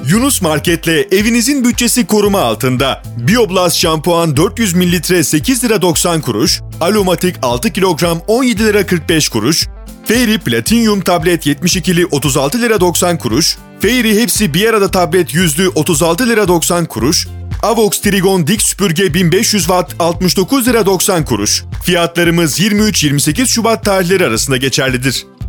Yunus Market'le evinizin bütçesi koruma altında. Bioblast şampuan 400 mililitre 8 lira 90 kuruş, Alumatik 6 kilogram 17 lira 45 kuruş, Fairy Platinum tablet 72'li 36 lira 90 kuruş, Fairy hepsi bir arada tablet yüzlü 36 lira 90 kuruş, Avox Trigon dik süpürge 1500 watt 69 lira 90 kuruş. Fiyatlarımız 23-28 Şubat tarihleri arasında geçerlidir.